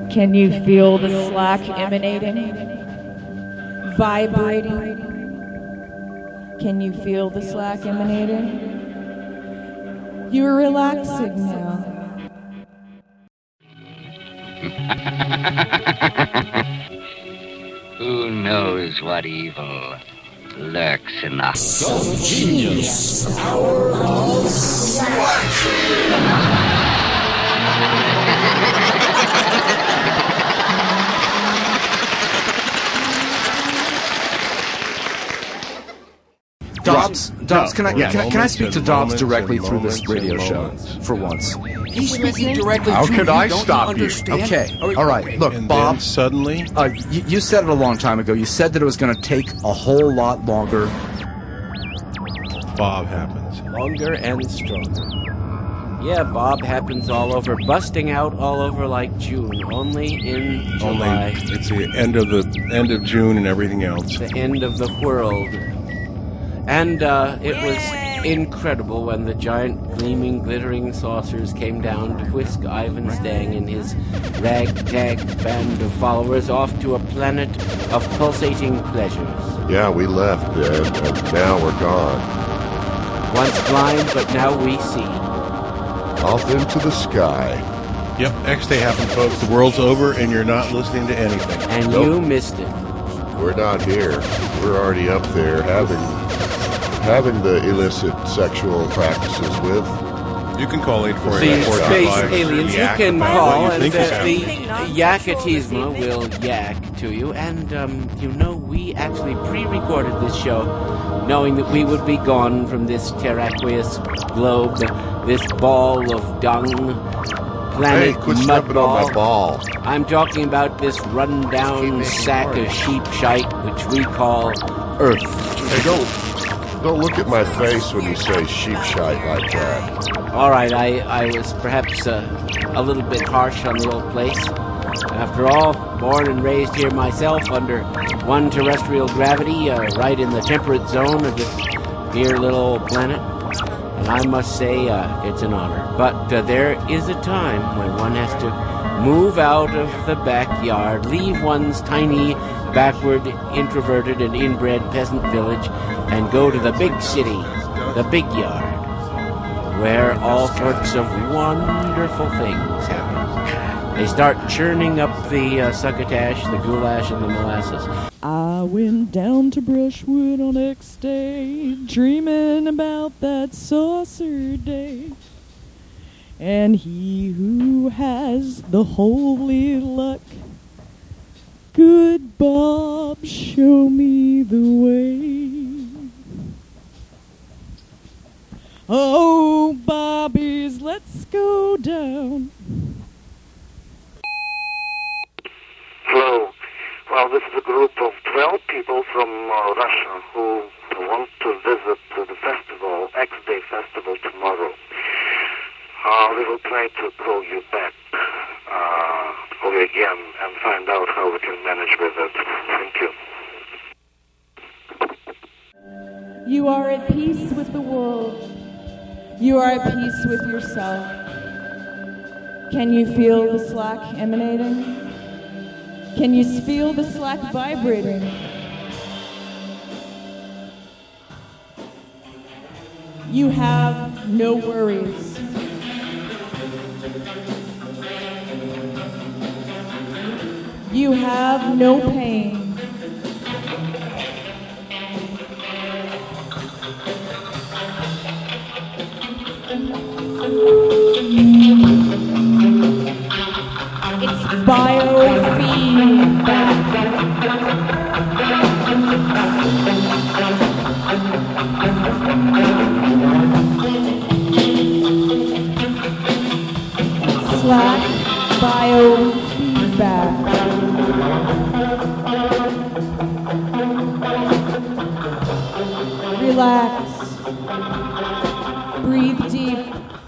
Can you feel the slack emanating? Vibrating? Can you feel the slack emanating? You're relaxing now. Who knows what evil lurks in the Genius Hour of Slack. Dobbs, can I speak to Dobbs directly through this radio show for once? He's speaking directly How to could you. I Don't stop you? understand? Okay, all right. Look, And Bob. then suddenly, You said it a long time ago. You said that it was going to take a whole lot longer. Bob happens. Longer and stronger. Yeah, Bob happens all over, busting out all over like June, only in July. Only it's the end of June and everything else. The end of the world. And it was incredible when the giant, gleaming, glittering saucers came down to whisk Ivan Stang and his ragtag band of followers off to a planet of pulsating pleasures. Yeah, we left, and now we're gone. Once blind, but now we see. Off into the sky. Yep, X Day happened, folks. The world's over, and you're not listening to anything. And Nope. you missed it. We're not here. We're already up there having the illicit sexual practices with. You can call The 848-485. space aliens you can call, and think is the happening. Yakatisma will yak to you. And, we actually pre-recorded this show knowing that we would be gone from this terraqueous globe, this ball of dung, planet Hey, quit stepping on my mudball. ball. I'm talking about this run-down sack of sheep shite, which we call Earth. Hey, don't look at my face when you say sheep shite like that. All right, I was perhaps a little bit harsh on the old place. After all, born and raised here myself under one terrestrial gravity, right in the temperate zone of this dear little old planet. And I must say, it's an honor. But there is a time when one has to move out of the backyard, leave one's tiny, backward, introverted, and inbred peasant village, and go to the big city, the big yard, where all sorts of wonderful things happen. They start churning up the succotash, the goulash, and the molasses. I went down to Brushwood on X Day, dreaming about that saucer day. And he who has the holy luck, good Bob, show me the way. Oh, Bobbies, let's go down. Hello. Well, this is a group of 12 people from Russia who want to visit the festival, X-Day Festival, tomorrow. We will try to call you back, call you again, and find out how we can manage with it. Thank you. You are at peace with the world. You are at peace with yourself. Can you feel the slack emanating? Can you feel the slack vibrating? You have no worries. You have no pain. It's Slack biofeedback. Relax. Breathe deep.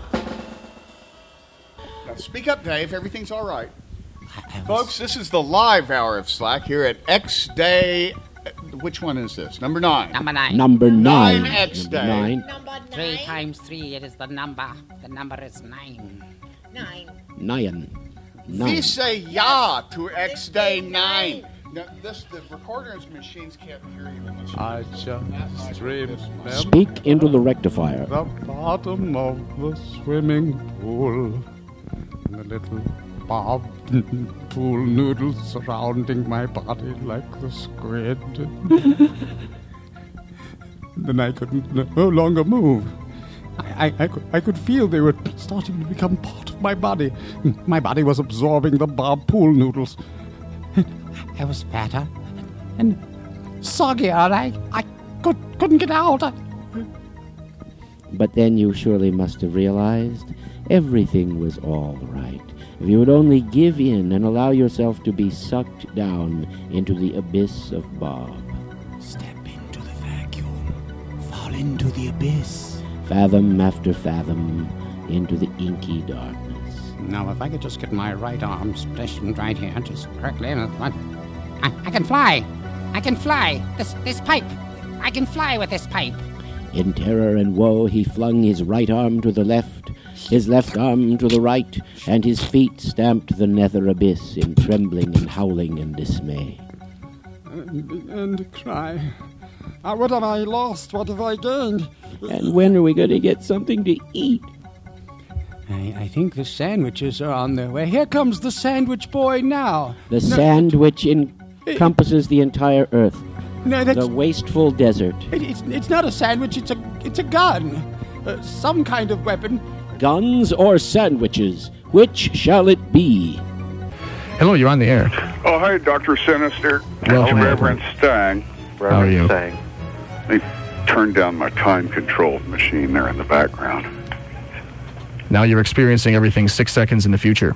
Now speak up, Dave. Everything's all right. Folks, this is the live hour of Slack here at X Day. Which one is this? Number 9. Number 9. Number 9. 9X Day. Number 3 times 3, it is the number. The number is 9. 9. 9. We say ya to X-Day 9. Now, the recorder's machines can't hear you unless you... I just remember Speak into the rectifier. the bottom of the swimming pool. The little bob pool noodles surrounding my body like the squid. Then I could no longer move. I could feel they were starting to become part of my body. My body was absorbing the bob pool noodles. I was fatter and soggier. I couldn't get out. But then you surely must have realized everything was all right. If you would only give in and allow yourself to be sucked down into the abyss of Bob. Step into the vacuum. Fall into the abyss. Fathom after fathom into the inky darkness. Now, if I could just get my right arm stationed right here, just correctly, I can fly. I can fly. This pipe. I can fly with this pipe. In terror and woe, he flung his right arm to the left, his left arm to the right, and his feet stamped the nether abyss in trembling and howling and dismay. And cry. What have I lost? What have I gained? And when are we going to get something to eat? I think the sandwiches are on their way. Here comes the sandwich boy now. The sandwich encompasses the entire earth. No, that's... The wasteful desert. It's not a sandwich. It's a gun. Some kind of weapon. Guns or sandwiches? Which shall it be? Hello, you're on the air. Oh, hi, Dr. Sinister. Welcome, Reverend Stang. How are you? Stang. They turned down my time-controlled machine there in the background. Now you're experiencing everything 6 seconds in the future.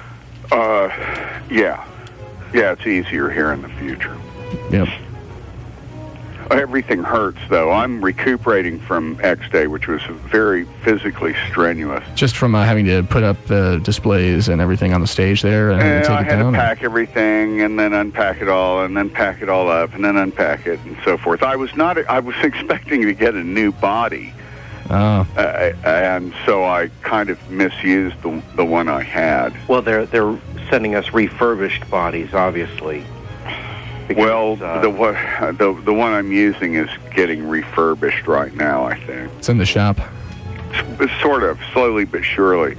Yeah. Yeah, it's easier here in the future. Yep. Everything hurts, though. I'm recuperating from X-Day, which was very physically strenuous. Just from having to put up the displays and everything on the stage there and take I it had down? to pack everything and then unpack it all and then pack it all up and then unpack it and so forth. I was expecting to get a new body. Oh. And so I kind of misused the one I had. Well, they're sending us refurbished bodies, obviously. Because, the one I'm using is getting refurbished right now, I think. It's in the shop. Sort of, slowly but surely.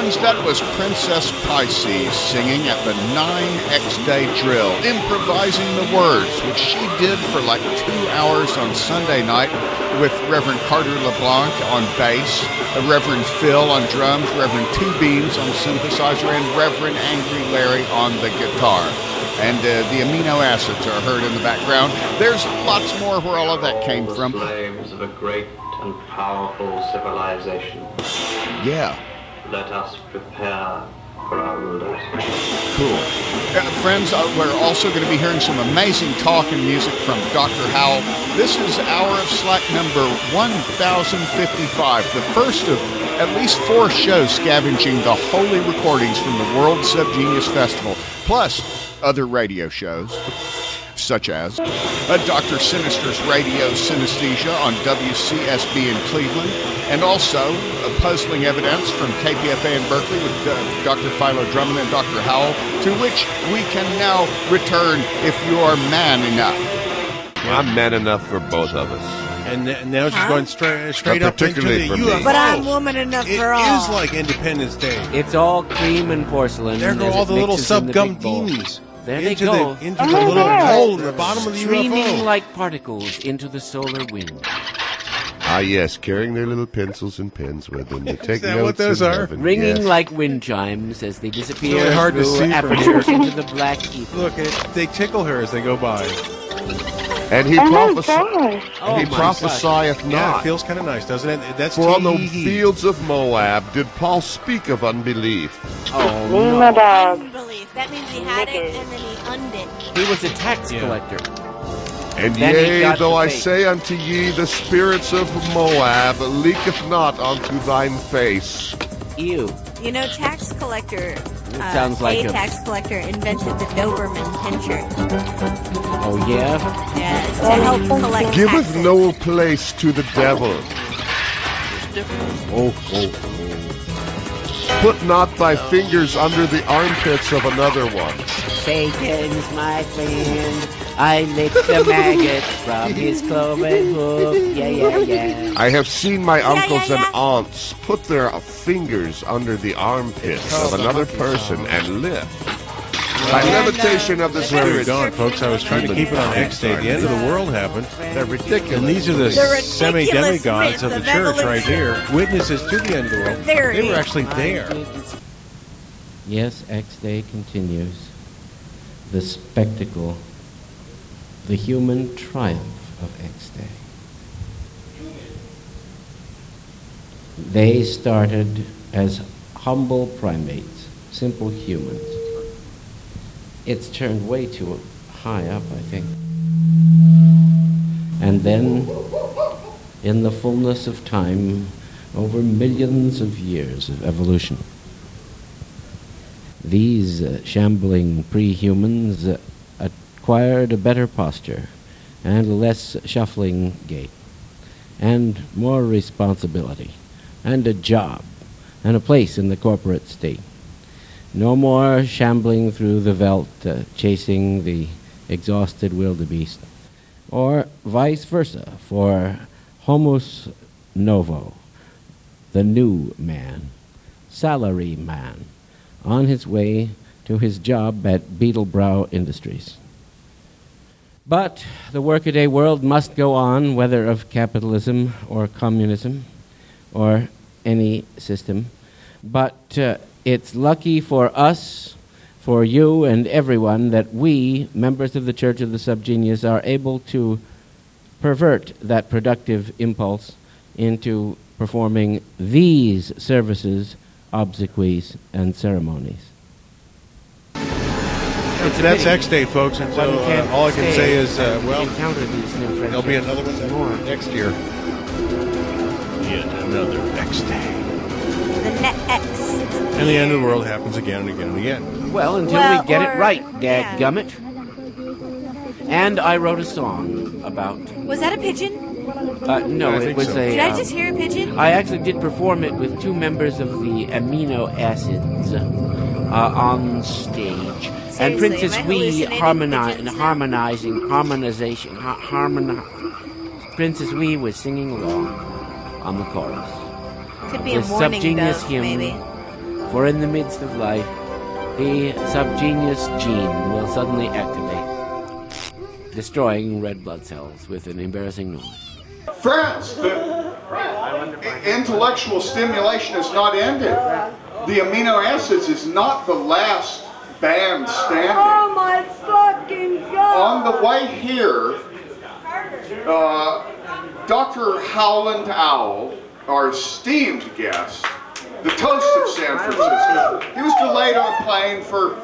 friends, that was Princess Pisces singing at the 9X-Day Drill, improvising the words, which she did for like 2 hours on Sunday night with Reverend Carter LeBlanc on bass, Reverend Phil on drums, Reverend Two Beans on synthesizer, and Reverend Angry Larry on the guitar. And the amino acids are heard in the background. There's lots more where all of that came from. Slaves of a great and powerful civilization. Yeah. Let us prepare for our rulers. Cool. Friends, we're also going to be hearing some amazing talk and music from Dr. Howell. This is Hour of Slack number 1055, the first of at least 4 shows scavenging the holy recordings from the World Subgenius Festival, plus other radio shows, such as Dr. Sinister's Radio Synesthesia on WCSB in Cleveland, and also puzzling evidence from KPFA in Berkeley with Dr. Philo Drummond and Dr. Howell, to which we can now return if you are man enough. I'm man enough for both of us. And now she's going straight up into the UFO. But I'm woman enough for all. It is like Independence Day. It's all cream and porcelain. There go all the little subgumdines. There they go. Into the little hole in the bottom of the Streaming UFO. like particles into the solar wind. Ah, yes, carrying their little pencils and pens with them. They take that notes what those in are? heaven, Ringing yes. like wind chimes as they disappear Really hard to through see from apertures here. into the black ether. Look, they tickle her as they go by. And he prophesieth Yeah, not. it feels kind of nice, doesn't it? That's For on the T-E-E. fields of Moab did Paul speak of unbelief. Oh, no. Unbelief. That means he had it and then he undid. He was a tax collector. And Then he yea, got though the I faith. say unto ye, the spirits of Moab leaketh not unto thine face. Ew. You know, tax collector, sounds like a a- tax collector invented the Doberman pinscher. Oh, yeah? Yeah, to help collect Giveth taxes. no place to the devil. Oh. Put not thy fingers under the armpits of another one. Satan's my friend. I lick the maggots from his cloven hoof. Yeah. I have seen my uncles and aunts put their fingers under the armpits of another person and live. By levitation of the That's where we're spirit. going, folks. I was trying to keep it on X Day. The end of the world happened. They're ridiculous. And these are the ridiculous semi-demigods of the myths of church right evolution. here. Witnesses to the end of the world. There They he were is. actually there. Yes, X Day continues. The spectacle, the human triumph of X Day. They started as humble primates, simple humans. It's turned way too high up, I think. And then, in the fullness of time, over millions of years of evolution, these shambling pre-humans acquired a better posture and a less shuffling gait and more responsibility and a job and a place in the corporate state. No more shambling through the veldt, chasing the exhausted wildebeest, or vice versa for Homus Novo, the new man, salary man, on his way to his job at Beetlebrow Industries. But the workaday world must go on, whether of capitalism or communism or any system. But it's lucky for us, for you and everyone, that we, members of the Church of the Subgenius, are able to pervert that productive impulse into performing these services, obsequies, and ceremonies. That's X Day, folks. And so all I can say is, well, encounter these new friendships. there'll be another one next year. Yet another X Day. The net X. And the end of the world happens again and again and again. Well, until we get it right, dadgummit. And I wrote a song about... Was that a pigeon? No, it was a... Did I just hear a pigeon? I actually did perform it with 2 members of the amino acids on stage. And Princess Wee Princess Wee was singing along on the chorus. Could be the a morning Subgenius dove, hymn maybe. For in the midst of life, the subgenius gene will suddenly activate, destroying red blood cells with an embarrassing noise. Friends, the intellectual stimulation is not ended. The amino acids is not the last band standing. Oh my fucking God! On the way here, Dr. Howland Owl, our esteemed guest, the toast of San Francisco, he was delayed on a plane for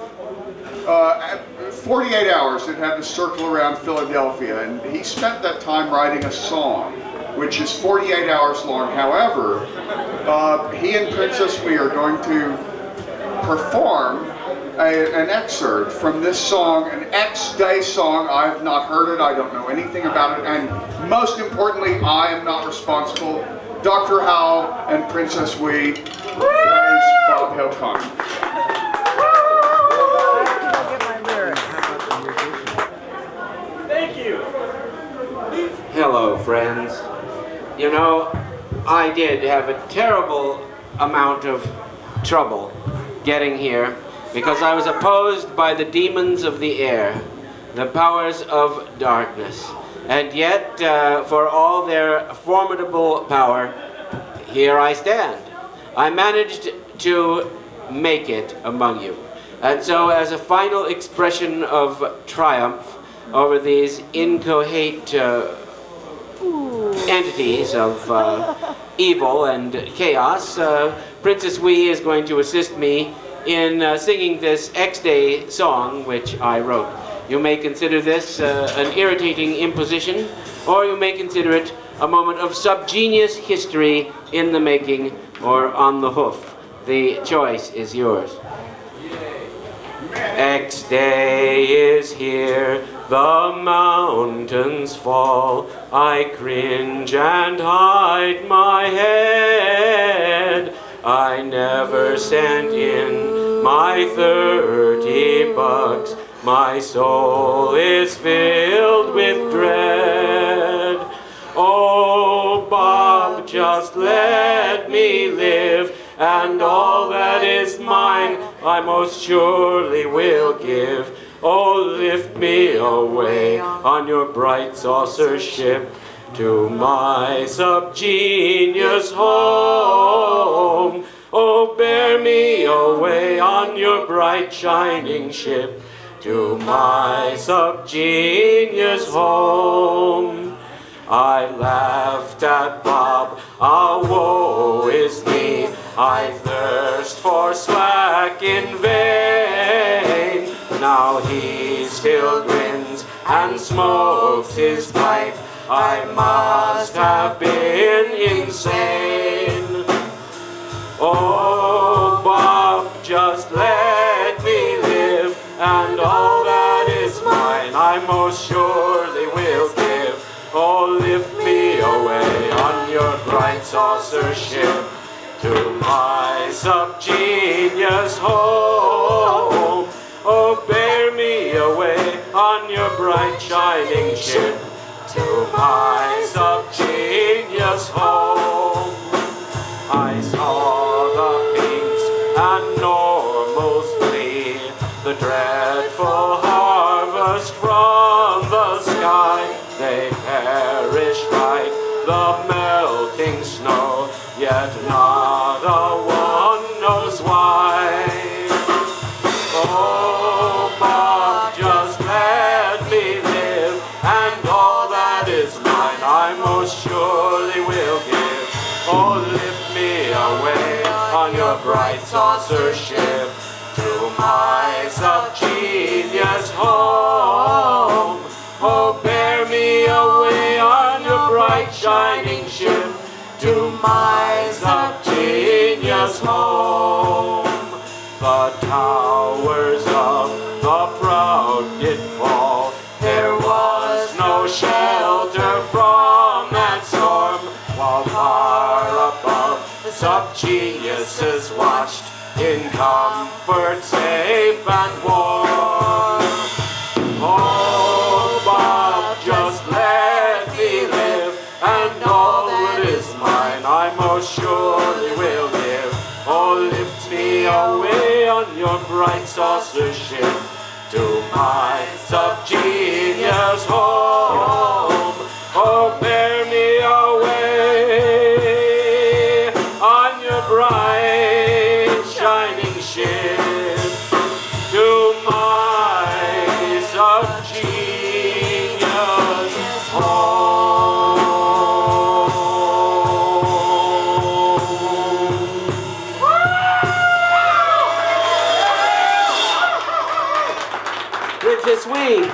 48 hours. It had to circle around Philadelphia, and he spent that time writing a song, which is 48 hours long. However, he and Princess Wee are going to perform an excerpt from this song, an X-Day song. I have not heard it, I don't know anything about it, and most importantly, I am not responsible. Dr. Howell and Princess Wee, praise Bob Hilcon. Thank you. Hello, friends. You know, I did have a terrible amount of trouble getting here because I was opposed by the demons of the air, the powers of darkness. And yet, for all their formidable power, here I stand. I managed to make it among you. And so, as a final expression of triumph over these incoherent entities of evil and chaos, Princess Wee is going to assist me in singing this X-Day song which I wrote. You may consider this an irritating imposition, or you may consider it a moment of subgenius history in the making or on the hoof. The choice is yours. X-Day is here, the mountains fall, I cringe and hide my head. I never sent in my 30 bucks, my soul is filled with dread. Oh, Bob, just let me live, and all that is mine I most surely will give. Oh, lift me away on your bright saucer ship to my subgenius home. Oh, bear me away on your bright shining ship to my subgenius home. I laughed at Bob, ah, woe is me, I thirst for slack in vain. Now he still grins and smokes his pipe, I must have been insane. Oh, Bob, just let me live, and all that is mine I most surely will give. Oh, lift me away on your bright saucer ship to my subgenius home. Oh, bear me away on your bright shining ship to my subgenius home. I saw the pinks and normals flee, the dreadful harvest from the sky. They perish like the melting snow, yet not a one knows why. Oh, Bob, just let me live, and all that is mine I most surely will give. Oh, lift me away on your bright saucer ship to my subgenius home. Oh, bear me away on your bright shining ship to my subgenius home. The towers of the proud did fall, there was no shelter from that storm, while far above the subgeniuses watched in comfort safe and warm. Oh, Bob, just let me live, and all that is mine I most surely will give. Oh, lift me away your bright saucer ship to my subgenius home. Oh, bear me away on your bright shining ship to my subgenius home. Princess Wing.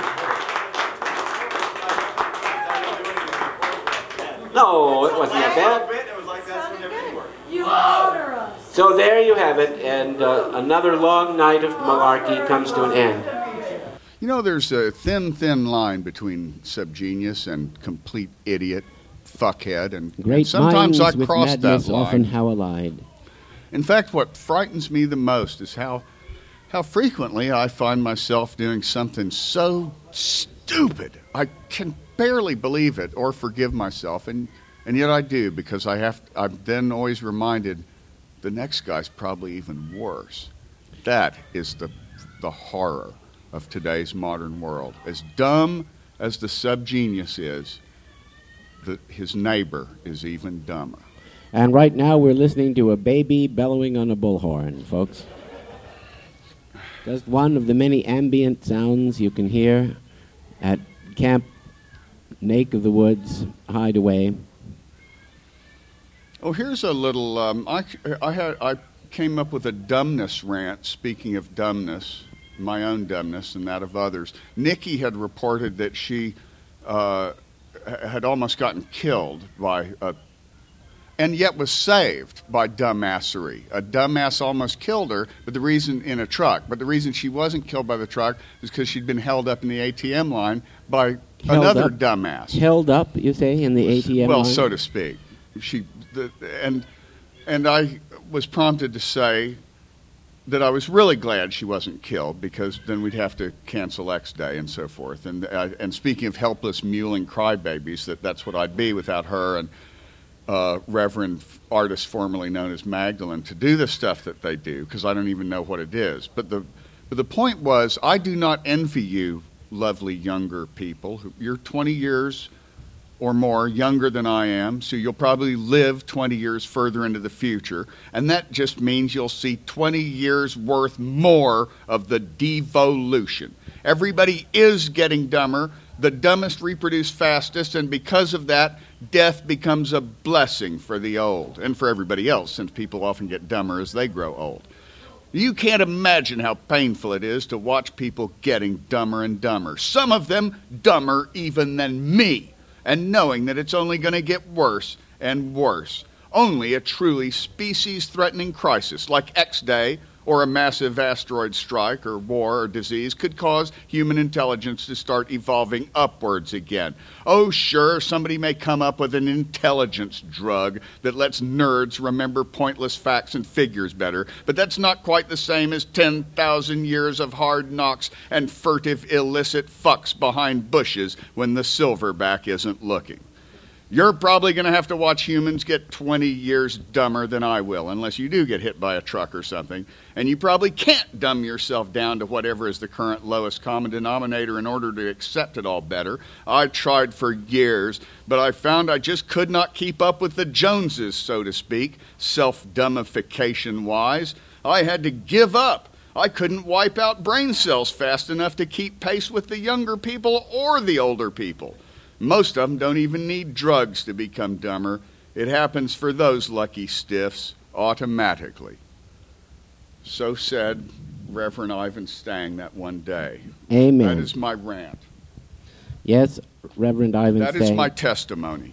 No, it wasn't that bad. You honor us. So there you have it, and another long night of malarkey comes to an end. You know, there's a thin line between subgenius and complete idiot, fuckhead, and Great sometimes I minds with cross that madness line. often how allied. In fact, what frightens me the most is how frequently I find myself doing something so stupid. I can barely believe it or forgive myself, and yet I do, because I'm then always reminded the next guy's probably even worse. That is the horror of today's modern world. As dumb as the subgenius is, his neighbor is even dumber. And right now we're listening to a baby bellowing on a bullhorn, folks. Just one of the many ambient sounds you can hear at Camp Nake of the Woods Hideaway. Oh, here's a little. I came up with a dumbness rant. Speaking of dumbness, my own dumbness and that of others. Nikki had reported that she had almost gotten killed by and yet was saved by dumbassery. A dumbass almost killed her, but the reason in a truck. But the reason she wasn't killed by the truck is because she'd been held up in the ATM line by another dumbass. Held up, you say, in the ATM line? Well, so to speak. And I was prompted to say that I was really glad she wasn't killed, because then we'd have to cancel X Day and so forth. And speaking of helpless, mewling crybabies, that's what I'd be without her and Reverend artist formerly known as Magdalene to do the stuff that they do, because I don't even know what it is. But the point was, I do not envy you, lovely younger people. You're 20 years or more younger than I am, so you'll probably live 20 years further into the future, and that just means you'll see 20 years worth more of the devolution. Everybody is getting dumber. The dumbest reproduce fastest, and because of that, death becomes a blessing for the old and for everybody else, since people often get dumber as they grow old. You can't imagine how painful it is to watch people getting dumber and dumber, some of them dumber even than me, and knowing that it's only going to get worse and worse. Only a truly species-threatening crisis like X-Day or a massive asteroid strike or war or disease could cause human intelligence to start evolving upwards again. Oh, sure, somebody may come up with an intelligence drug that lets nerds remember pointless facts and figures better, but that's not quite the same as 10,000 years of hard knocks and furtive, illicit fucks behind bushes when the silverback isn't looking. You're probably going to have to watch humans get 20 years dumber than I will, unless you do get hit by a truck or something. And you probably can't dumb yourself down to whatever is the current lowest common denominator in order to accept it all better. I tried for years, but I found I just could not keep up with the Joneses, so to speak, self-dummification-wise. I had to give up. I couldn't wipe out brain cells fast enough to keep pace with the younger people or the older people. Most of them don't even need drugs to become dumber. It happens for those lucky stiffs automatically. So said Reverend Ivan Stang that one day. Amen. That is my rant. Yes, Reverend Ivan Stang. That is my testimony.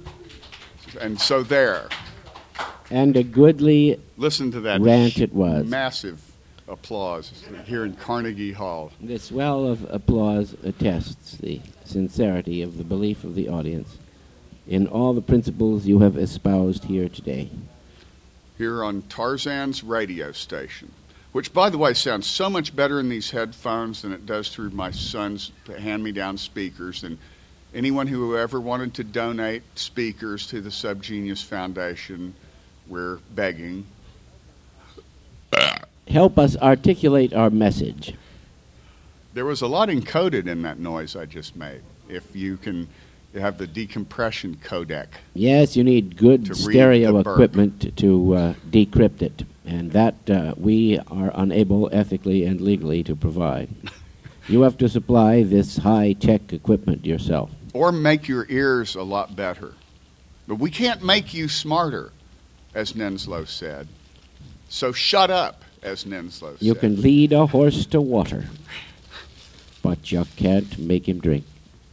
And so there. And a goodly Listen to that rant it was. Massive applause here in Carnegie Hall. This well of applause attests the sincerity of the belief of the audience in all the principles you have espoused here today. Here on Tarzan's radio station, which, by the way, sounds so much better in these headphones than it does through my son's hand-me-down speakers. And anyone who ever wanted to donate speakers to the Subgenius Foundation, we're begging. help us articulate our message. There was a lot encoded in that noise I just made. If you can have the decompression codec. Yes, you need good stereo equipment to decrypt it, and that we are unable ethically and legally to provide. You have to supply this high-tech equipment yourself. Or make your ears a lot better. But we can't make you smarter, as Nenslow said. So shut up, as Nenslow said. You can lead a horse to water, but you can't make him drink.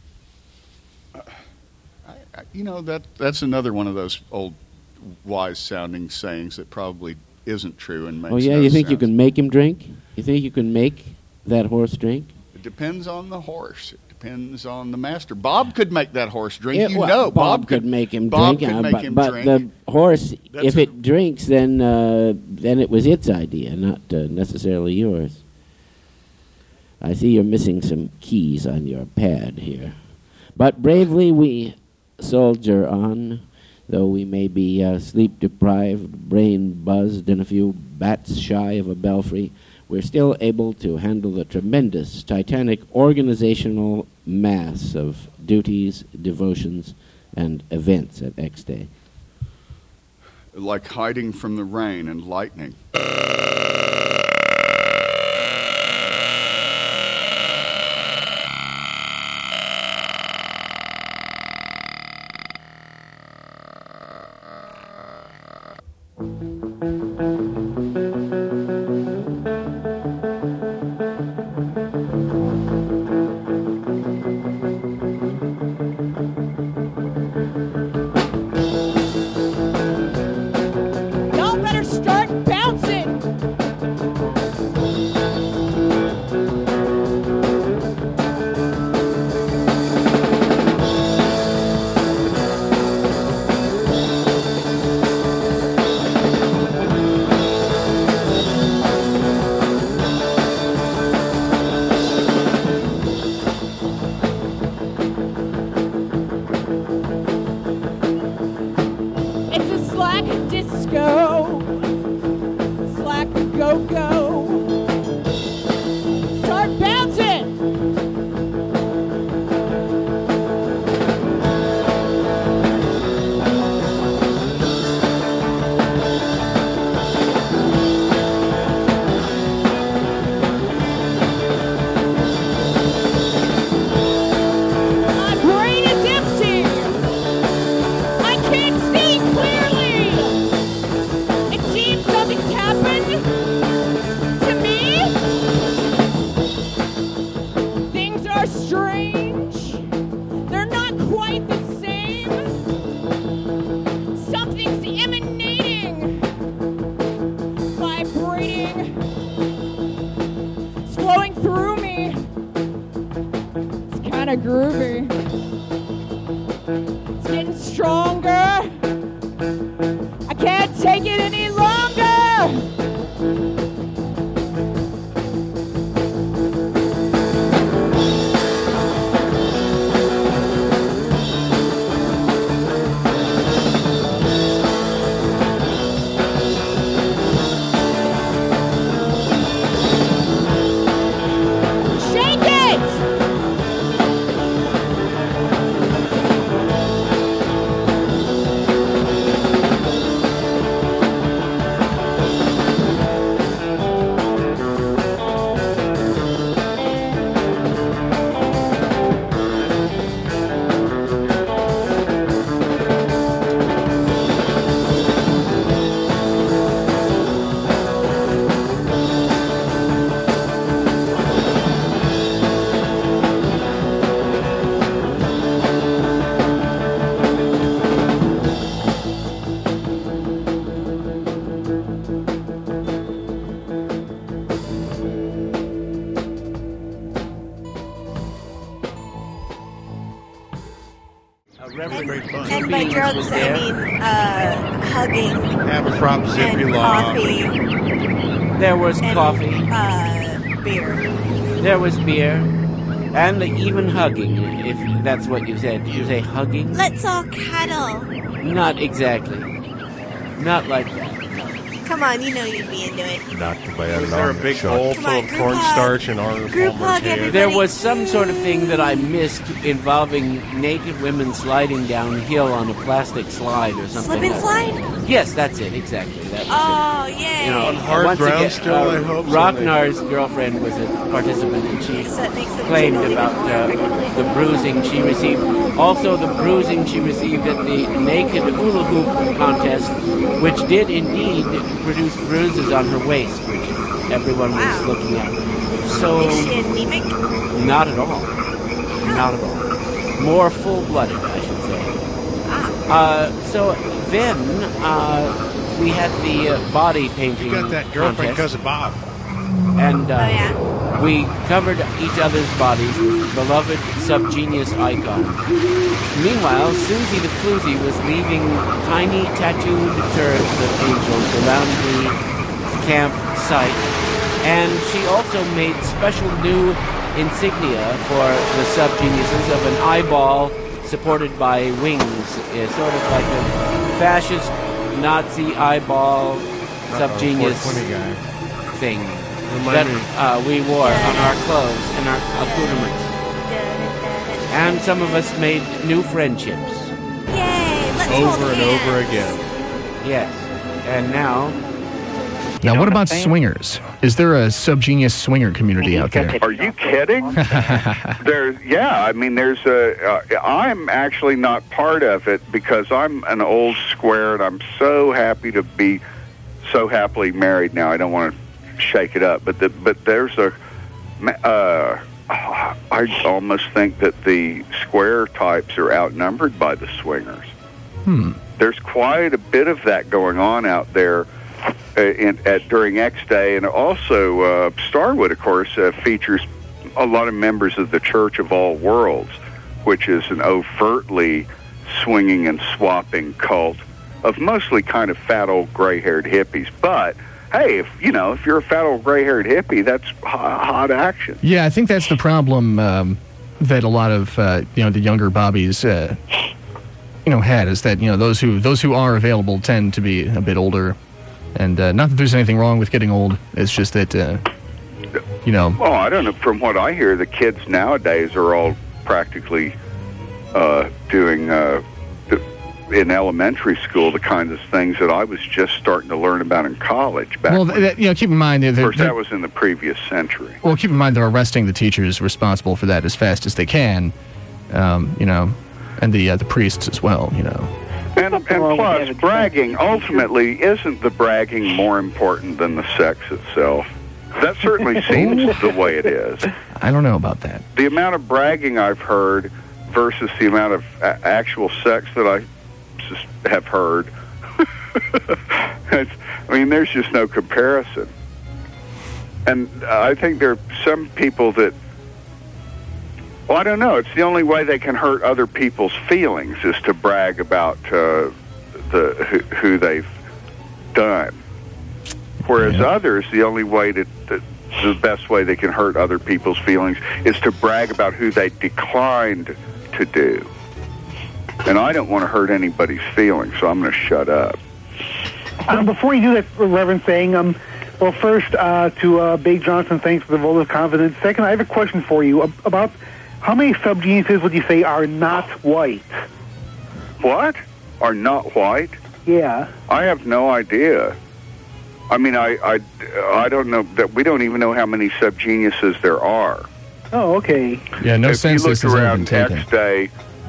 You know, that's another one of those old wise-sounding sayings that probably isn't true and makes Oh, yeah? no You think sense. you can make him drink? You think you can make that horse drink? It depends on the horse. It depends on the master. Bob could make that horse drink. Bob could make him Bob drink. could make him but drink. the horse, That's if it drinks, then it was its idea, not necessarily yours. I see you're missing some keys on your pad here. But bravely we soldier on, though we may be sleep-deprived, brain-buzzed, and a few bats shy of a belfry. We're still able to handle the tremendous, titanic organizational mass of duties, devotions, and events at X-Day. Like hiding from the rain and lightning. Y'all better start bouncing. It's a slack disco, slack go-go. Start bouncing. My brain is empty. I can't see clearly. It seems something's happened to me. Things are strange. They're not quite the same. Something's emanating, vibrating, it's flowing through me. It's kind of groovy. It's getting stronger. I can't take it any longer. Shake it! And by drugs, I mean hugging Abercrombie and Zippy coffee. There was and, coffee. Beer. There was beer. And even hugging, if that's what you said. Did you say hugging? Let's all cuddle. Not exactly. Not like that. Come on, you know you'd be into it. Knocked by an Is there a big bowl full of cornstarch and Arnold Group Palmer's hug, hair? everybody. There was some sort of thing that I missed involving naked women sliding downhill on a plastic slide or something. Slip and slide? Yes, that's it, exactly. That was Oh, it. yay. You know, On hard once ground again, still, I hope so. Rocknar's girlfriend was a participant, and she Makes them claimed jiggle about even more frequently. the bruising she received. Also, the bruising she received at the naked hula hoop contest, which did indeed produce bruises on her waist, which everyone was Wow. looking at. So, Is she anemic? not at all. Not at all. More full-blooded, I should say. So then we had the body painting. You got that girlfriend contest. because of Bob. And we covered each other's bodies with beloved subgenius icons. Meanwhile, Susie the Floozy was leaving tiny tattooed turrets of angels around the campsite, and she also made special new insignia for the subgeniuses of an eyeball supported by wings, sort of like a fascist Nazi eyeball subgenius 420 guy. thing Remind me. that we wore on our clothes and our accoutrements. And some of us made new friendships. Yay! Let's Over hold and hands. over again. Yes. And now... Now, what about swingers? Is there a subgenius swinger community out there? Are you kidding? I'm actually not part of it because I'm an old square and I'm so happy to be so happily married now. I don't want to shake it up, but there's I almost think that the square types are outnumbered by the swingers. There's quite a bit of that going on out there during X Day, and also Starwood, of course, features a lot of members of the Church of All Worlds, which is an overtly swinging and swapping cult of mostly kind of fat old gray-haired hippies. But hey, if you're a fat old gray-haired hippie, that's hot action. Yeah, I think that's the problem that a lot of the younger bobbies had, is that those who are available tend to be a bit older. And not that there's anything wrong with getting old. It's just that, Well, I don't know. From what I hear, the kids nowadays are all practically doing, in elementary school, the kinds of things that I was just starting to learn about in college back when. Keep in mind... Of course, that was in the previous century. Well, keep in mind they're arresting the teachers responsible for that as fast as they can, and the priests as well, And plus, bragging, ultimately, isn't the bragging more important than the sex itself? That certainly seems the way it is. I don't know about that. The amount of bragging I've heard versus the amount of actual sex that I have heard, there's just no comparison. And I think there are some people that, well, I don't know. It's the only way they can hurt other people's feelings is to brag about who they've done. Whereas others, the only way the best way they can hurt other people's feelings is to brag about who they declined to do. And I don't want to hurt anybody's feelings, so I'm going to shut up. Before you do that, Reverend Thing, well, first, to Big Johnson, thanks for the vote of confidence. Second, I have a question for you about how many subgeniuses would you say are not white? What? Are not white? Yeah. I have no idea. I don't know. That we don't even know how many subgeniuses there are. Oh, okay. Yeah, no census has ever been around taken. X Day,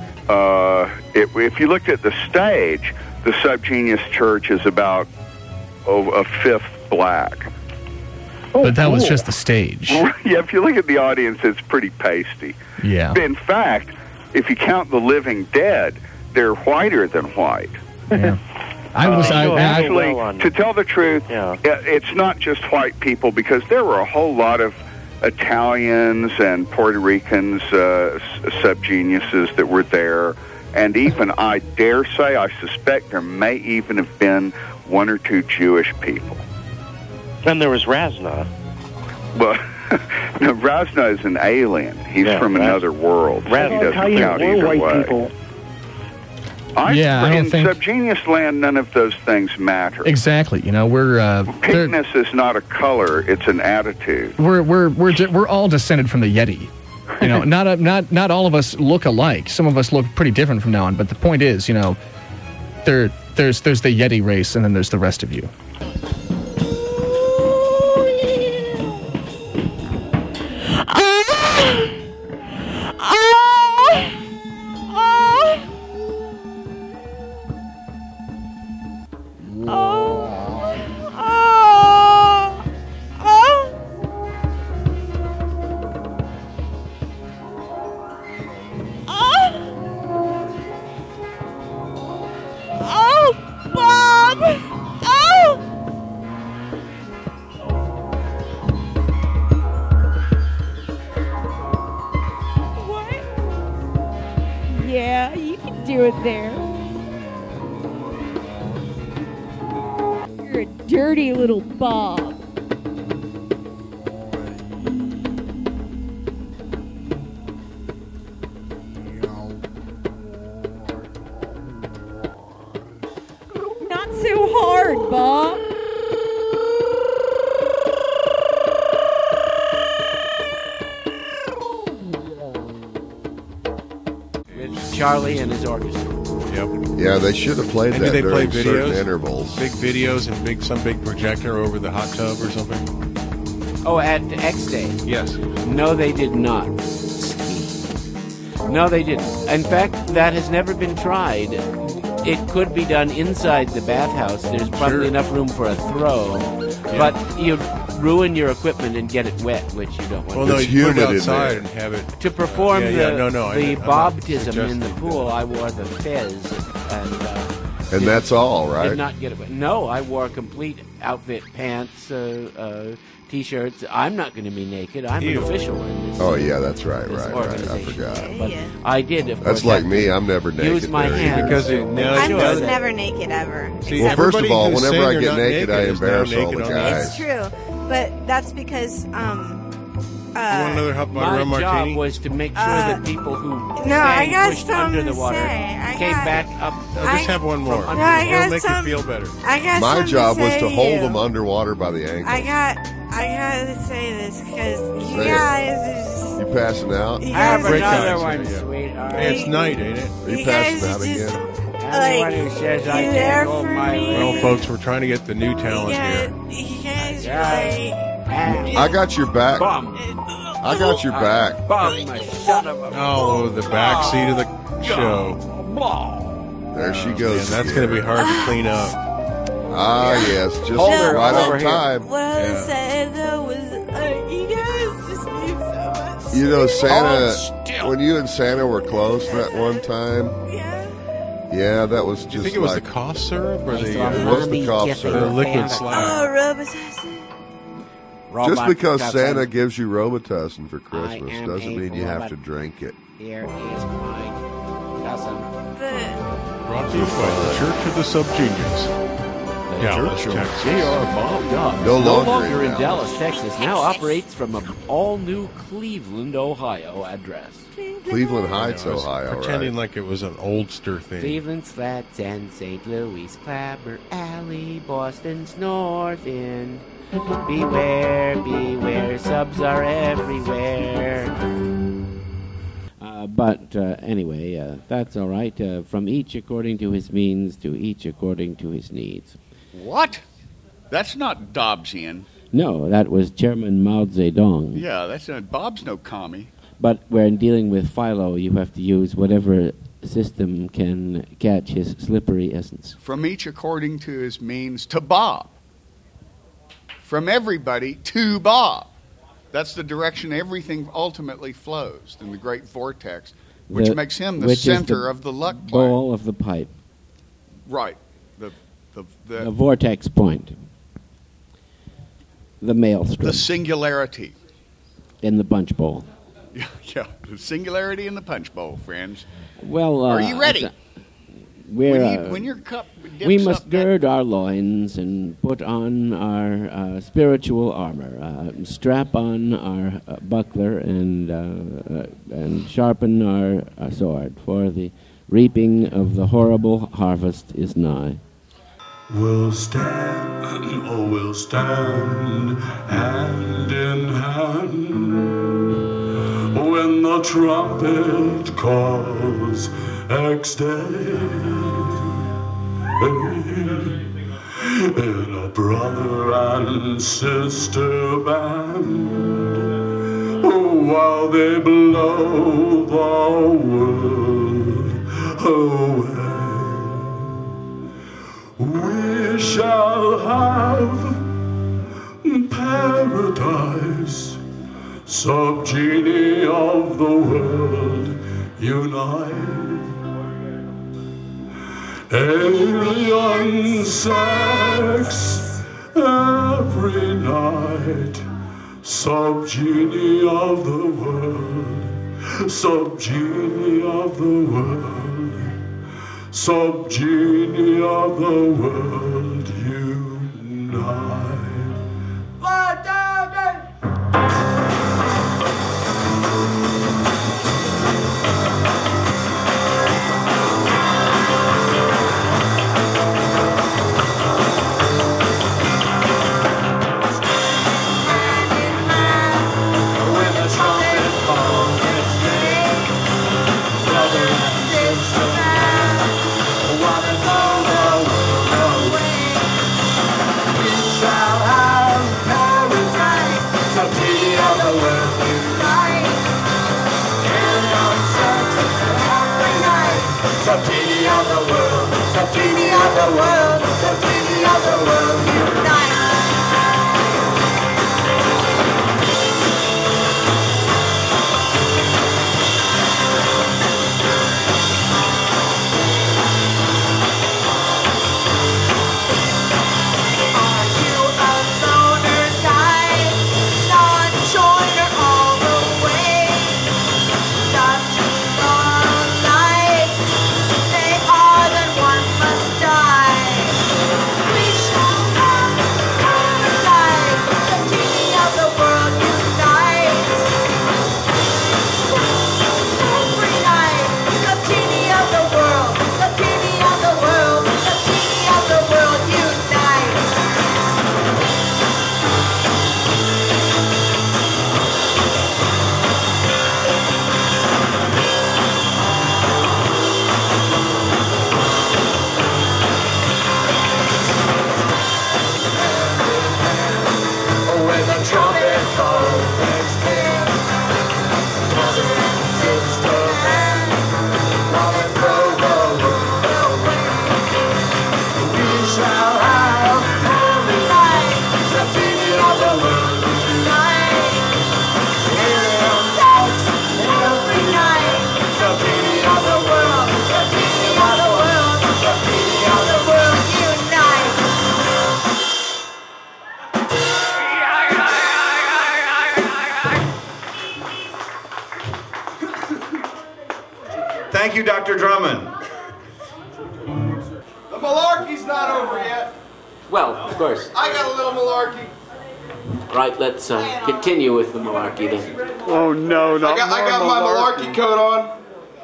if you looked at the stage, the subgenius church is about a fifth black. But that was just the stage. Yeah, if you look at the audience, it's pretty pasty. Yeah. In fact, if you count the living dead, they're whiter than white. Yeah. Actually, to tell the truth, it's not just white people, because there were a whole lot of Italians and Puerto Ricans, subgeniuses that were there. And even, I dare say, I suspect there may even have been one or two Jewish people. Then there was Razna. Well, no, Razna is an alien. He's from another world. So he doesn't count either way. People. I don't in think subgenius land, none of those things matter. exactly. You know, Pinkness is not a color; it's an attitude. we're all descended from the Yeti. You know, not all of us look alike. Some of us look pretty different from now on. But the point is, you know, there's the Yeti race, and then there's the rest of you. Yeah, you can do it there. You're a dirty little Bob. Not so hard, Bob. Charlie and his orchestra. Yep. Yeah, they should have played Maybe that they during play certain videos, intervals. big videos, and some big projector over the hot tub or something. Oh, at X Day. Yes. No, they did not. No, they didn't. In fact, that has never been tried. It could be done inside the bathhouse. There's probably enough room for a throw, but you'd ruin your equipment and get it wet, which you don't want. Well, no, you put it outside and have it. To perform the I'm bobtism not in the pool, I wore the fez, And that's all, right? Did not get it wet. No, I wore a complete outfit, pants, T-shirts. I'm not going to be naked. I'm an official in this. Oh yeah, that's right. I forgot. But I did. Of That's course, like me. I'm never naked. Use my there hands because I'm just never naked ever. Well, first of all, whenever I get naked, I embarrass all the guys. It's true, but that's because want another hot butter my rum martini? job was to make sure that people who no, I got pushed under something the to water say. came back up. Just have one more. No, I got It'll make some- you feel better. I got My something job to was say to hold you. them underwater by the ankle. I gotta say this because you Say it. guys are just, You passing out? You guys Have are another just- one, yeah. sweetheart. Hey, it's night, ain't it? Are you You passing guys out just- again? Anyone who says I you can't there hold for my me? Well, folks, we're trying to get the new talent here. You guys right. I got your back. Bum. I got your back. Bum, son of a Oh, the back seat of the show. There she goes. Man, that's going to be hard to clean up. Ah, yes, just Hold her right over on here. time. What I was saying though was, you guys just mean so much. You know, Hold Santa. still. When you and Santa were close that one time. Yeah, that was just. Do you think it was like, the cough syrup or It the, was the cough or syrup. the liquid Oh, slab? Robitussin. Just because Robitussin. Santa gives you Robitussin for I Christmas am doesn't a mean you have robot. to drink it. Here is my cousin. But Brought to you by the Church of the Subgenius. Dallas, Texas. J.R. Bob Dobbs, No no longer longer in in Dallas, Texas, now operates from an all-new Cleveland, Ohio address. Cleveland Heights, I was Ohio, pretending right? like it was an Oldster thing. Cleveland, Flats, and St. Louis, Clabber Alley, Boston's North End. Beware, beware, subs are everywhere. But anyway, that's all right. From each according to his means, to each according to his needs. What? That's not Dobbsian. No, that was Chairman Mao Zedong. Yeah, that's not. Bob's no commie. But when dealing with Philo, you have to use whatever system can catch his slippery essence. From each according to his means to Bob. From everybody to Bob. That's the direction everything ultimately flows in the great vortex, which makes him the which is center of the luck plane. Bowl of the pipe. Right. The vortex point. The maelstrom. The singularity. In the punch bowl. Yeah, the singularity in the punch bowl, friends. Well, are you ready? When your cup dips we must up gird our loins and put on our spiritual armor, strap on our buckler, and sharpen our sword. For the reaping of the horrible harvest is nigh. We'll stand hand in hand when the trumpet calls X-Day. In a brother and sister band, while they blow the world away, we shall have paradise. Sub-genie of the world, unite. Alien sex every night. Sub-genie of the world, sub-genie of the world, sub-genie of the world, unite. Sub-genie of the world, sub-genie of the world, sub-genie of the world, unite. Are you a loner guy, non-joiner all the way? Sub-genie all night. They are, then one must die. We shall have paradise. Sub-genie of the world unite. Every night. Sub-genie of the world. Sub-genie of the world. Sub-genie of the world unite. When the trumpet calls next day, brother and sister man, while they throw the world away, we shall have paradise. Sub-genie of the world unite. Alien sex every night. Sub-genie of the world, sub-genie of the world, sub-genie of the world unite. Thank you, Dr. Drummond. The malarkey's not over yet. Well, of course. I got a little malarkey. Right, let's continue with the malarkey then. Oh no, not I got my malarkey coat on.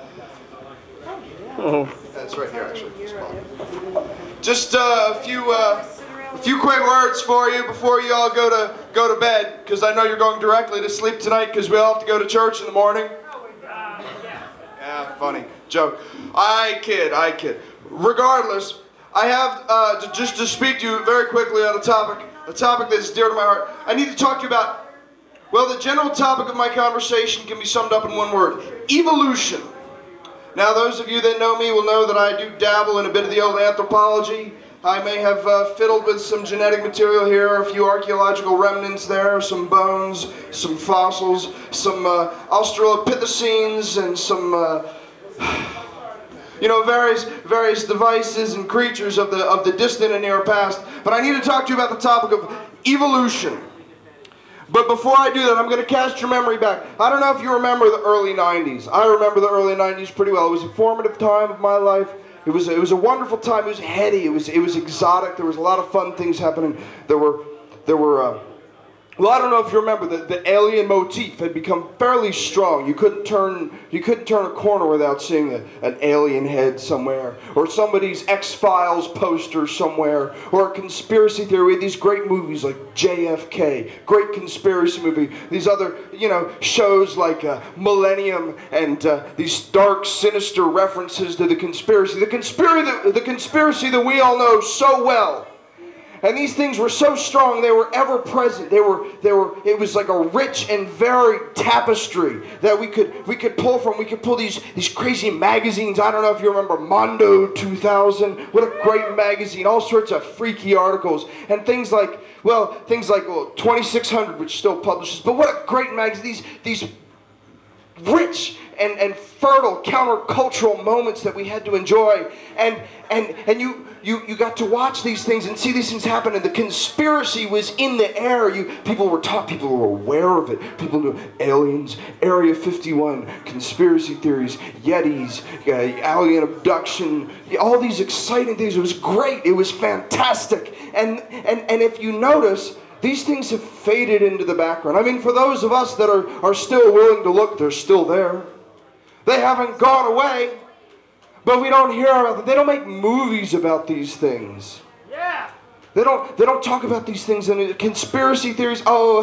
Oh. That's right here, actually. Just a few quick words for you before you all go to bed, because I know you're going directly to sleep tonight, because we all have to go to church in the morning. Yeah, funny joke. I kid. Regardless, I have just to speak to you very quickly on a topic that is dear to my heart. I need to talk to you about, well, the general topic of my conversation can be summed up in one word: evolution. Now, those of you that know me will know that I do dabble in a bit of the old anthropology. I may have fiddled with some genetic material here, a few archaeological remnants there, some bones, some fossils, some Australopithecines, and some, various devices and creatures of the distant and near past. But I need to talk to you about the topic of evolution. But before I do that, I'm going to cast your memory back. I don't know if you remember the early 90s. I remember the early 90s pretty well. It was a formative time of my life. It was a wonderful time. It was heady. It was exotic. There was a lot of fun things happening. There were Well, I don't know if you remember that the alien motif had become fairly strong. You couldn't turn a corner without seeing an alien head somewhere, or somebody's X-Files poster somewhere, or a conspiracy theory. We had these great movies like JFK, great conspiracy movie. These other, shows like Millennium and these dark, sinister references to the conspiracy that we all know so well. And these things were so strong, they were ever present. It was like a rich and varied tapestry that we could pull from. We could pull these crazy magazines. I don't know if you remember Mondo 2000. What a great magazine. All sorts of freaky articles. And things like 2600, which still publishes. But what a great magazine. These rich and fertile countercultural moments that we had to enjoy. And you got to watch these things and see these things happen, and the conspiracy was in the air. People were aware of it. People knew aliens, Area 51, conspiracy theories, Yetis, alien abduction, all these exciting things. It was great. It was fantastic. And if you notice, these things have faded into the background. I mean, for those of us that are still willing to look, they're still there. They haven't gone away. But we don't hear about them. They don't make movies about these things. Yeah. They don't talk about these things in conspiracy theories. Oh,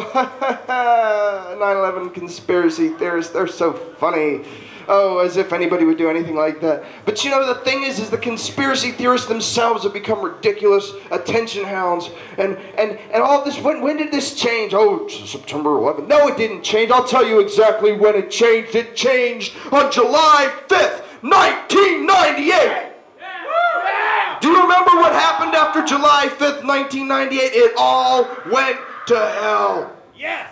9/11 conspiracy theorists, they're so funny. Oh, as if anybody would do anything like that. But the thing is the conspiracy theorists themselves have become ridiculous attention hounds. And all this, when did this change? Oh, September 11th. No, it didn't change. I'll tell you exactly when it changed. It changed on July 5th. 1998! Do you remember what happened after July 5th, 1998? It all went to hell. Yes!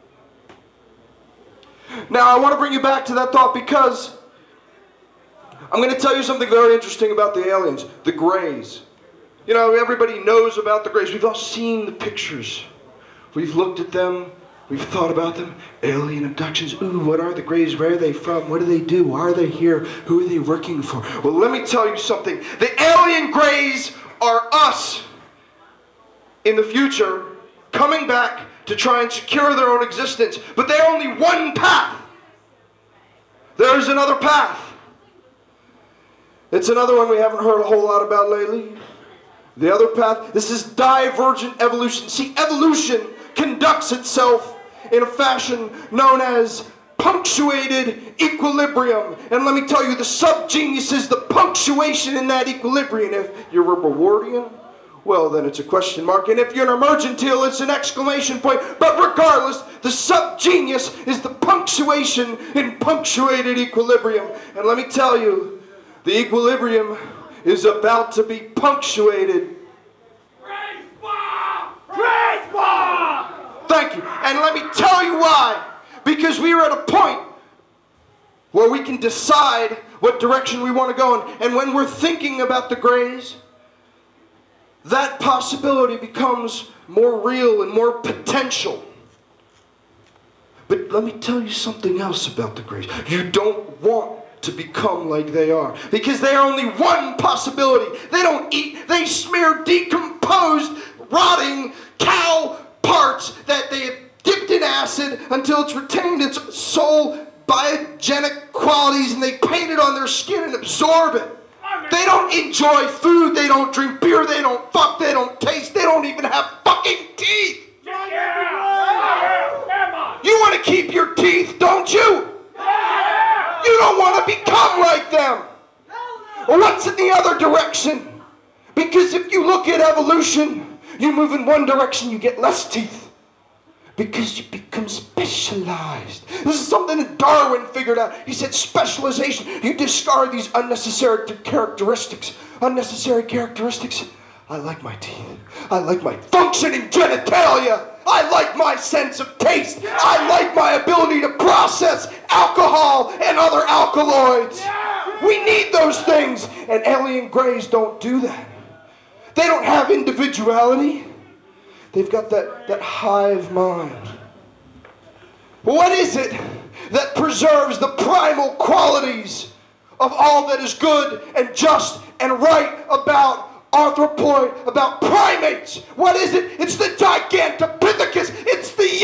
Now, I want to bring you back to that thought because I'm going to tell you something very interesting about the aliens, the Greys. Everybody knows about the Greys. We've all seen the pictures. We've looked at them. We've thought about them. Alien abductions. Ooh, what are the Greys? Where are they from? What do they do? Why are they here? Who are they working for? Well, let me tell you something. The alien Greys are us in the future coming back to try and secure their own existence. But they're only one path. There's another path. It's another one we haven't heard a whole lot about lately. The other path, this is divergent evolution. See, evolution conducts itself in a fashion known as punctuated equilibrium. And let me tell you, the subgenius is the punctuation in that equilibrium. If you're a Rewardian, well, then it's a question mark. And if you're an emergentile, it's an exclamation point. But regardless, the subgenius is the punctuation in punctuated equilibrium. And let me tell you, the equilibrium is about to be punctuated. Praise Bob! Praise Bob! Thank you. And let me tell you why. Because we are at a point where we can decide what direction we want to go in. And when we're thinking about the Greys, that possibility becomes more real and more potential. But let me tell you something else about the Greys. You don't want to become like they are, because they are only one possibility. They don't eat, they smear decomposed, rotting cow parts that they have dipped in acid until it's retained its sole biogenic qualities, and they paint it on their skin and absorb it. They don't enjoy food, they don't drink beer, they don't fuck, they don't taste, they don't even have fucking teeth. You want to keep your teeth, don't you? You don't want to become like them. Well, what's in the other direction? Because if you look at evolution, you move in one direction, you get less teeth. Because you become specialized. This is something that Darwin figured out. He said specialization. You discard these unnecessary characteristics. Unnecessary characteristics. I like my teeth. I like my functioning genitalia. I like my sense of taste. I like my ability to process alcohol and other alkaloids. We need those things. And alien Greys don't do that. They don't have individuality. They've got that hive mind. What is it that preserves the primal qualities of all that is good and just and right about anthropoid, about primates? What is it? It's the Gigantopithecus. It's the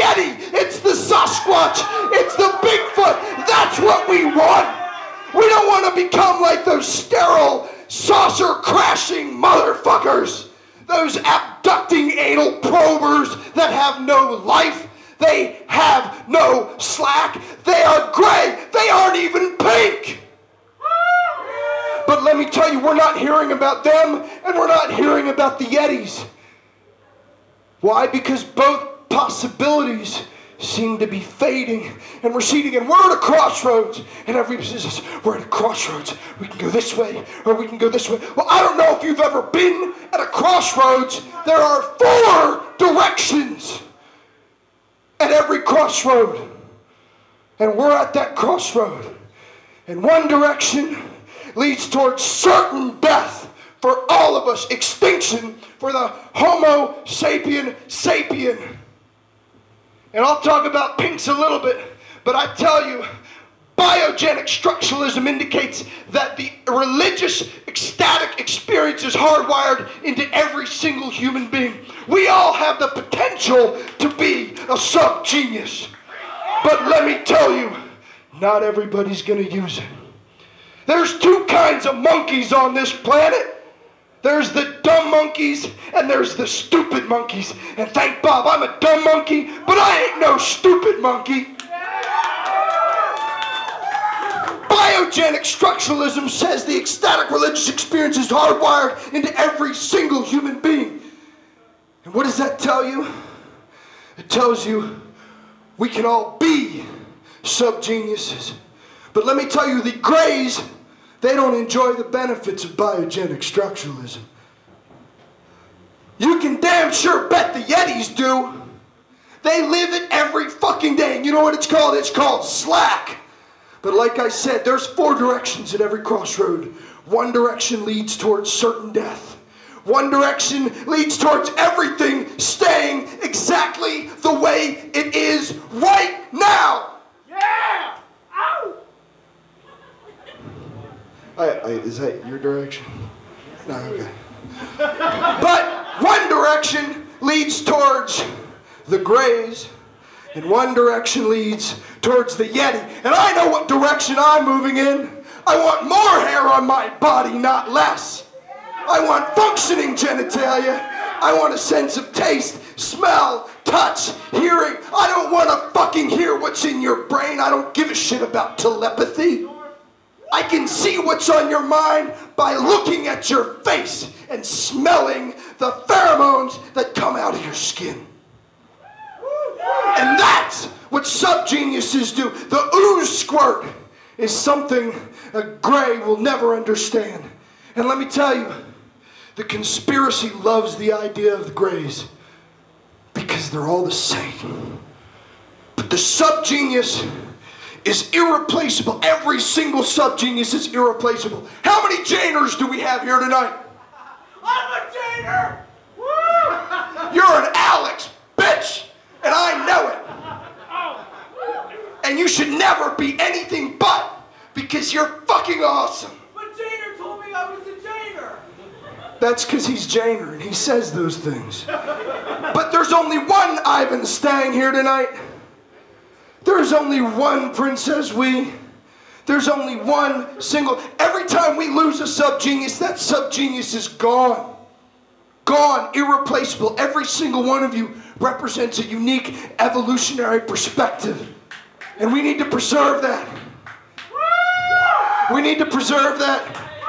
Sasquatch. It's the Bigfoot. That's what we want. We don't want to become like those sterile, saucer-crashing motherfuckers. Those abducting anal probers that have no life. They have no slack. They are gray. They aren't even pink. But let me tell you, we're not hearing about them, and we're not hearing about the Yetis. Why? Because both possibilities seem to be fading and receding, and we're at a crossroads, and everybody says, we're at a crossroads. We can go this way, or we can go this way. Well, I don't know if you've ever been at a crossroads. There are 4 directions at every crossroad, and we're at that crossroad. And one direction leads towards certain death for all of us, extinction for the Homo sapien sapien. And I'll talk about pinks a little bit, but I tell you, biogenic structuralism indicates that the religious ecstatic experience is hardwired into every single human being. We all have the potential to be a sub-genius. But let me tell you, not everybody's going to use it. There's 2 kinds of monkeys on this planet. There's the dumb monkeys and there's the stupid monkeys. And thank Bob, I'm a dumb monkey, but I ain't no stupid monkey. Biogenic structuralism says the ecstatic religious experience is hardwired into every single human being. And what does that tell you? It tells you we can all be sub-geniuses. But let me tell you, the Greys, they don't enjoy the benefits of biogenic structuralism. You can damn sure bet the Yetis do. They live it every fucking day. And you know what it's called? It's called slack. But like I said, there's 4 directions at every crossroad. One direction leads towards certain death. One direction leads towards everything staying exactly the way it is right now. Yeah! Ow! Is that your direction? No, okay. But one direction leads towards the Greys, and one direction leads towards the Yeti. And I know what direction I'm moving in. I want more hair on my body, not less. I want functioning genitalia. I want a sense of taste, smell, touch, hearing. I don't want to fucking hear what's in your brain. I don't give a shit about telepathy. I can see what's on your mind by looking at your face and smelling the pheromones that come out of your skin. And that's what sub-geniuses do. The ooze squirt is something a Grey will never understand. And let me tell you, the conspiracy loves the idea of the Greys because they're all the same. But the sub-genius is irreplaceable. Every single sub-genius is irreplaceable. How many Janers do we have here tonight? I'm a Janer! Woo! You're an Alex, bitch! And I know it. And you should never be anything but, because you're fucking awesome. But Janer told me I was a Janer. That's because he's Janer and he says those things. But there's only one Ivan Stang here tonight. There's only one Princess Wee. There's only one single. Every time we lose a sub-genius, that sub-genius is gone. Gone, irreplaceable. Every single one of you represents a unique evolutionary perspective. And we need to preserve that. We need to preserve that.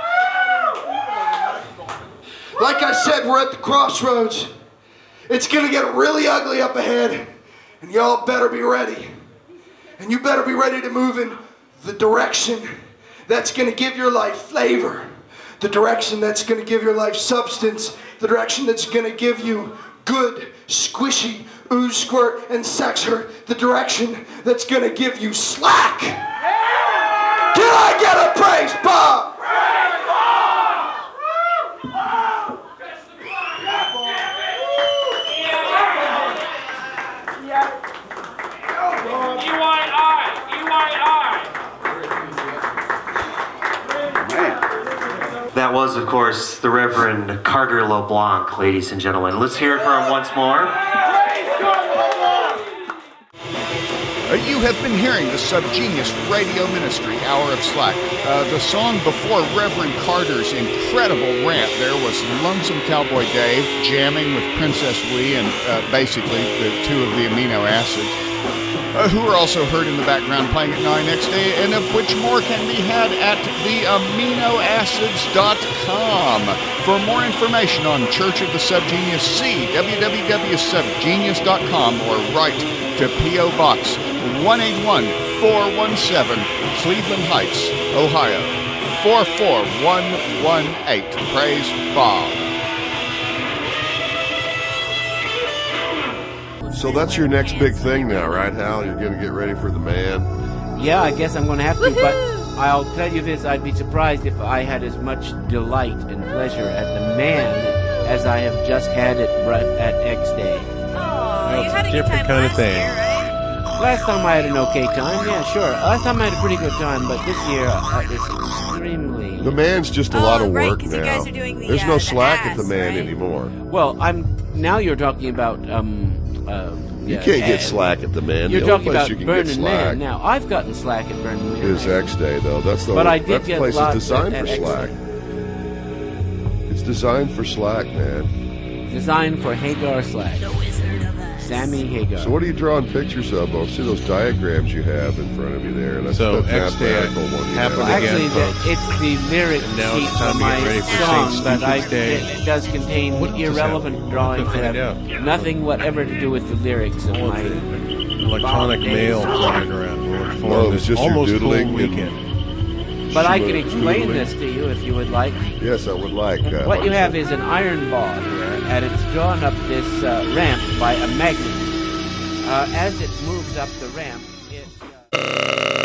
Like I said, we're at the crossroads. It's going to get really ugly up ahead. And y'all better be ready. And you better be ready to move in the direction that's going to give your life flavor. The direction that's going to give your life substance. The direction that's going to give you good, squishy, ooze, squirt, and sex hurt. The direction that's going to give you slack. Can I get a praise, Bob? That was, of course, the Reverend Carter LeBlanc, ladies and gentlemen. Let's hear it for him once more. You have been hearing the Subgenius Radio Ministry Hour of Slack. The song before Reverend Carter's incredible rant there was Lonesome Cowboy Dave jamming with Princess Wee and basically the two of the amino acids, who are also heard in the background playing at 9XD, and of which more can be had at theaminoacids.com. For more information on Church of the Subgenius, see www.subgenius.com or write to P.O. Box 181417, Cleveland Heights, Ohio 44118. Praise Bob. So that's your next big thing now, right, Hal? You're going to get ready for the man. Yeah, I guess I'm going to have to, but I'll tell you this, I'd be surprised if I had as much delight and pleasure at the man as I have just had at X Day. Oh, you had a good time last year, right? Last time I had an okay time, yeah, sure. Last time I had a pretty good time, but this year it's extremely... The man's just a lot of work now. You guys are doing the, There's no the slack ass, at the man right? anymore. Well, now you're talking about... you can't get slack at the man. You're the talking only place about you can Burning get slack Man. Now, I've gotten slack at Burning Man. is X Day, though. That's the But I that did get place is lots designed at for X slack. Day. It's designed for slack, man. Designed for Hagar Slack. The Wizard of Oz. Sammy Hagar. So what are you drawing pictures of? I see those diagrams you have in front of you there. That's So that X Day mathematical one you happened have. again, Actually, folks. it's the lyric And now sheet it's time for to get my ready for song, St. but Stephen's Day. it does contain What just irrelevant happened? drawings Find that have out. nothing whatever to do with the lyrics of my Electronic mail flying around. Well, it was just your almost doodling full weekend. But I can explain this to you if you would like. Yes, I would like. What you have is an iron bar here, and it's drawn up this ramp by a magnet. As it moves up the ramp, it...